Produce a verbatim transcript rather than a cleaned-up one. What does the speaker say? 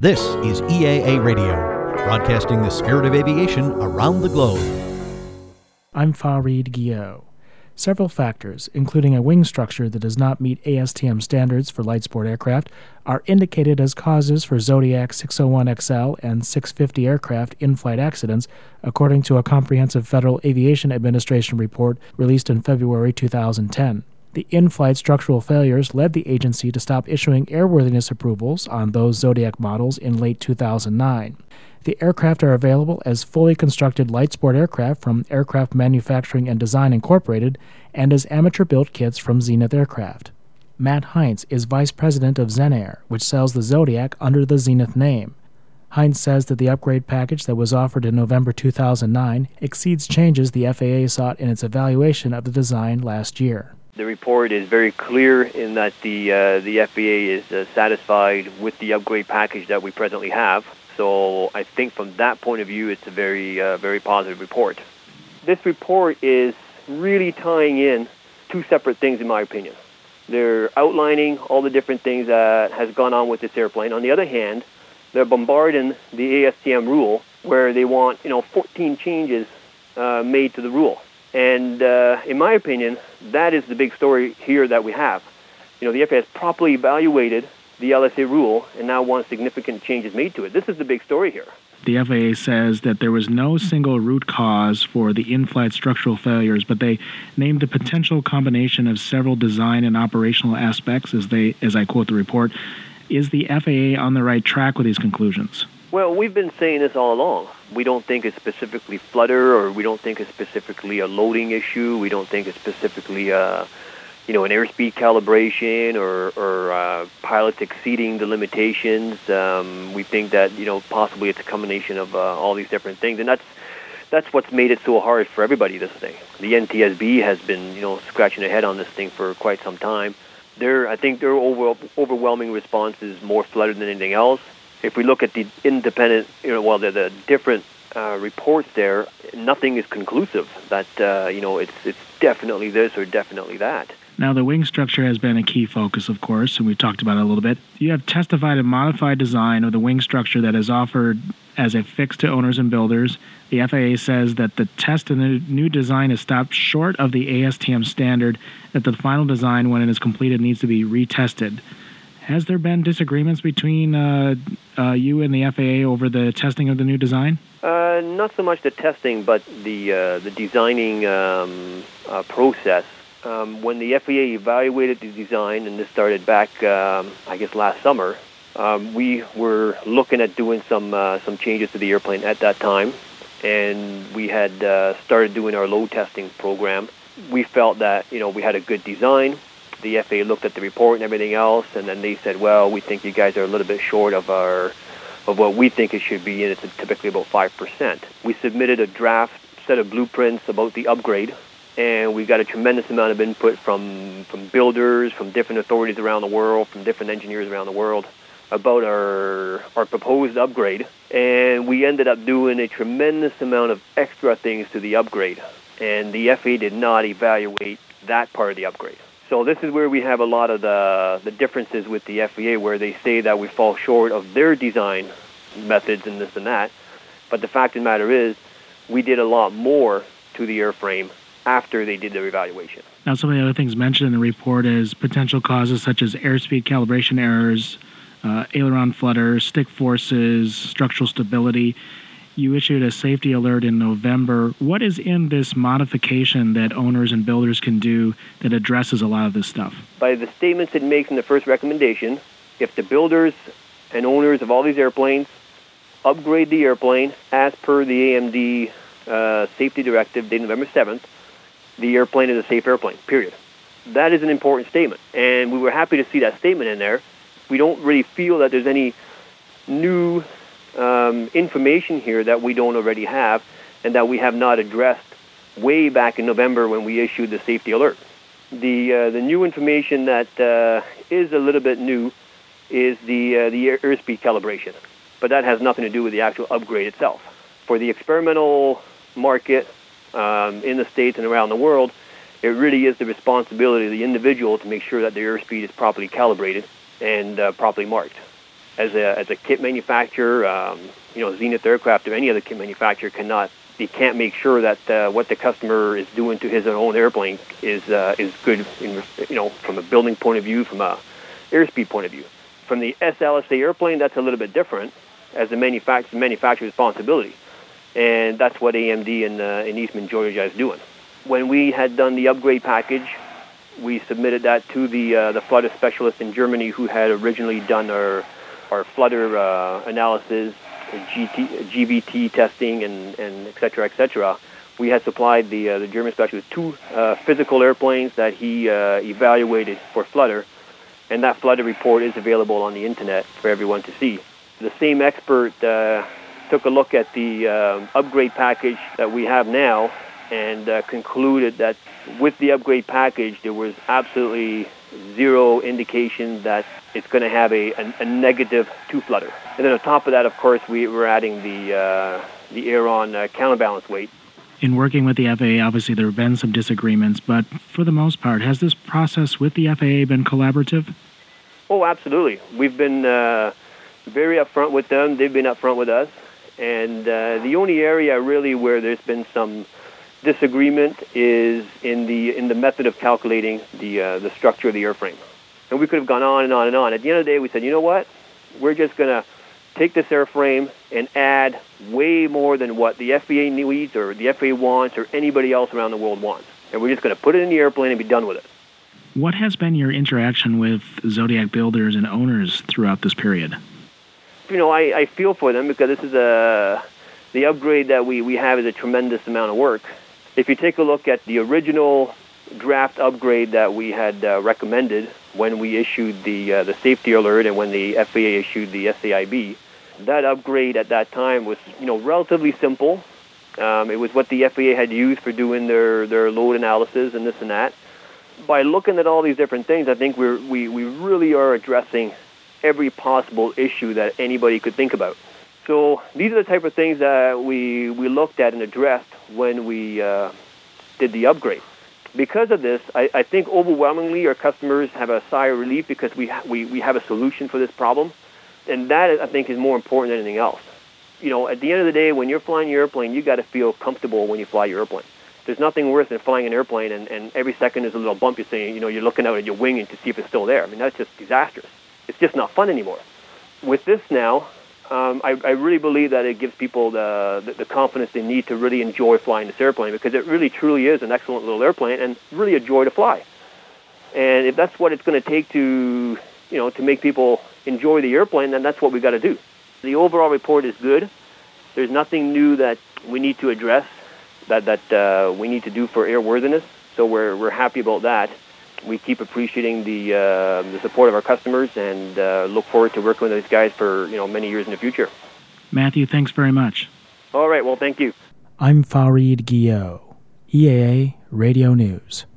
This is E A A Radio, broadcasting the spirit of aviation around the globe. I'm Farid Guillot. Several factors, including a wing structure that does not meet A S T M standards for light sport aircraft, are indicated as causes for Zodiac six oh one X L and six fifty aircraft in-flight accidents, according to a comprehensive Federal Aviation Administration report released in February two thousand ten. The in-flight structural failures led the agency to stop issuing airworthiness approvals on those Zodiac models in late two thousand nine. The aircraft are available as fully constructed light sport aircraft from Aircraft Manufacturing and Design Incorporated and as amateur-built kits from Zenith Aircraft. Matt Heinz is vice president of Zenair, which sells the Zodiac under the Zenith name. Heinz says that the upgrade package that was offered in November two thousand nine exceeds changes the F A A sought in its evaluation of the design last year. The report is very clear in that the uh, the F A A is uh, satisfied with the upgrade package that we presently have. So I think from that point of view, it's a very, uh, very positive report. This report is really tying in two separate things, in my opinion. They're outlining all the different things that has gone on with this airplane. On the other hand, they're bombarding the A S T M rule, where they want, you know, fourteen changes uh, made to the rule. And uh, in my opinion, that is the big story here that we have. You know, the F A A has properly evaluated the L S A rule and now wants significant changes made to it. This is the big story here. The F A A says that there was no single root cause for the in-flight structural failures, but they named a potential combination of several design and operational aspects, as they, as I quote the report. Is the F A A on the right track with these conclusions? Well, we've been saying this all along. We don't think it's specifically flutter, or we don't think it's specifically a loading issue. We don't think it's specifically, uh, you know, an airspeed calibration or, or uh, pilots exceeding the limitations. Um, we think that, you know, possibly it's a combination of uh, all these different things, and that's that's what's made it so hard for everybody. This thing, the N T S B has been, you know, scratching their head on this thing for quite some time. Their, I think their over, overwhelming response is more flutter than anything else. If we look at the independent, you know, well, the, the different uh, reports there, nothing is conclusive that, uh, you know, it's it's definitely this or definitely that. Now, the wing structure has been a key focus, of course, and we've talked about it a little bit. You have testified a modified design of the wing structure that is offered as a fix to owners and builders. The F A A says that the test in the new design is stopped short of the A S T M standard, that the final design, when it is completed, needs to be retested. Has there been disagreements between uh, uh, you and the F A A over the testing of the new design? Uh, not so much the testing, but the uh, the designing um, uh, process. Um, when the F A A evaluated the design, and this started back, um, I guess, last summer, um, we were looking at doing some uh, some changes to the airplane at that time, and we had uh, started doing our load testing program. We felt that, you know, we had a good design. The F A A looked at the report and everything else, and then they said, well, we think you guys are a little bit short of our of what we think it should be, and it's typically about five percent. We submitted a draft set of blueprints about the upgrade, and we got a tremendous amount of input from, from builders, from different authorities around the world, from different engineers around the world about our our proposed upgrade, and we ended up doing a tremendous amount of extra things to the upgrade, and the F A A did not evaluate that part of the upgrade. So this is where we have a lot of the, the differences with the F A A, where they say that we fall short of their design methods and this and that. But the fact of the matter is, we did a lot more to the airframe after they did their evaluation. Now, some of the other things mentioned in the report is potential causes such as airspeed calibration errors, uh, aileron flutter, stick forces, structural stability. You issued a safety alert in November. What is in this modification that owners and builders can do that addresses a lot of this stuff? By the statements it makes in the first recommendation, if the builders and owners of all these airplanes upgrade the airplane as per the A M D uh, safety directive dated November seventh, the airplane is a safe airplane, period. That is an important statement, and we were happy to see that statement in there. We don't really feel that there's any new Um, information here that we don't already have and that we have not addressed way back in November when we issued the safety alert. The uh, the new information that uh, is a little bit new is the uh, the air- airspeed calibration, but that has nothing to do with the actual upgrade itself. For the experimental market um, in the States and around the world, it really is the responsibility of the individual to make sure that the airspeed is properly calibrated and uh, properly marked. as a as a kit manufacturer, um, you know, Zenith Aircraft or any other kit manufacturer cannot, they can't make sure that uh, what the customer is doing to his own airplane is uh, is good, in, you know, from a building point of view, from a airspeed point of view. From the S L S A airplane, that's a little bit different as a manufact- manufacturer's responsibility, and that's what A M D in, uh, in Eastman, Georgia is doing. When we had done the upgrade package, we submitted that to the uh, the flutter specialist in Germany who had originally done our our flutter uh, analysis, G T, G V T testing, and, and et cetera, et cetera. We had supplied the uh, the German specialist two uh, physical airplanes that he uh, evaluated for flutter, and that flutter report is available on the internet for everyone to see. The same expert uh, took a look at the uh, upgrade package that we have now and uh, concluded that with the upgrade package, there was absolutely zero indication that it's going to have a, a, a negative two flutter. And then on top of that, of course, we were adding the uh, the Aeron uh, counterbalance weight. In working with the F A A, obviously there have been some disagreements, but for the most part, has this process with the F A A been collaborative? Oh, absolutely. We've been uh, very upfront with them. They've been upfront with us. And uh, the only area really where there's been some disagreement is in the in the method of calculating the uh, the structure of the airframe. And we could have gone on and on and on. At the end of the day, we said, you know what? We're just going to take this airframe and add way more than what the F A A needs or the F A A wants or anybody else around the world wants. And we're just going to put it in the airplane and be done with it. What has been your interaction with Zodiac builders and owners throughout this period? You know, I, I feel for them because this is a the upgrade that we, we have is a tremendous amount of work. If you take a look at the original draft upgrade that we had uh, recommended when we issued the uh, the safety alert and when the F A A issued the S A I B, that upgrade at that time was, you know, relatively simple. Um, it was what the F A A had used for doing their, their load analysis and this and that. By looking at all these different things, I think we're, we we really are addressing every possible issue that anybody could think about. So these are the type of things that we we looked at and addressed when we uh, did the upgrade. Because of this, I, I think overwhelmingly our customers have a sigh of relief because we, ha- we we have a solution for this problem, and that I think is more important than anything else. You know, at the end of the day, when you're flying your airplane, you got to feel comfortable when you fly your airplane. There's nothing worse than flying an airplane and, and every second there's a little bump. You're saying, you know, you're looking out at your wing to see if it's still there. I mean, that's just disastrous. It's just not fun anymore. With this now, um, I, I really believe that it gives people the, the the confidence they need to really enjoy flying this airplane because it really truly is an excellent little airplane and really a joy to fly. And if that's what it's going to take to, you know, to make people enjoy the airplane, then that's what we got to do. The overall report is good. There's nothing new that we need to address that that uh, we need to do for airworthiness. So we're we're happy about that. We keep appreciating the uh, the support of our customers and uh, look forward to working with these guys for, you know, many years in the future. Matthew, thanks very much. All right, well, thank you. I'm Farid Guillot, E A A Radio News.